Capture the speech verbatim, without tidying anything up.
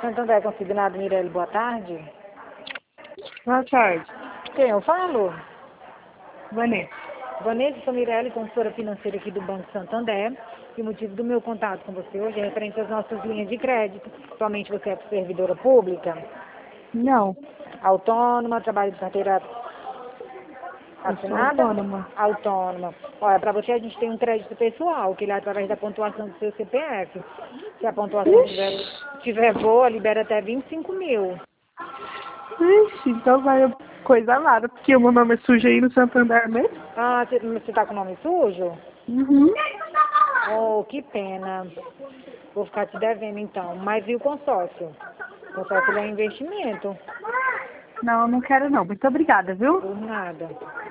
Santander Consignado, Mirelle, boa tarde. Boa tarde. Quem eu falo? Vanessa. Vanessa, sou Mirelle, consultora financeira aqui do Banco Santander. E o motivo do meu contato com você hoje é referente às nossas linhas de crédito. Atualmente você é servidora pública? Não. Autônoma, trabalho de carteira assinada? Autônoma. Autônoma. Olha, para você a gente tem um crédito pessoal, que ele é através da pontuação do seu C P F. Se a pontuação tiver, tiver boa, libera até vinte e cinco mil. Ixi, então vai coisa nada, porque o meu nome é sujo aí no Santander mesmo. Ah, você tá com o nome sujo? Uhum. Oh, que pena. Vou ficar te devendo então. Mas e o consórcio? O consórcio é um investimento. Não, não quero não. Muito obrigada, viu? Por nada.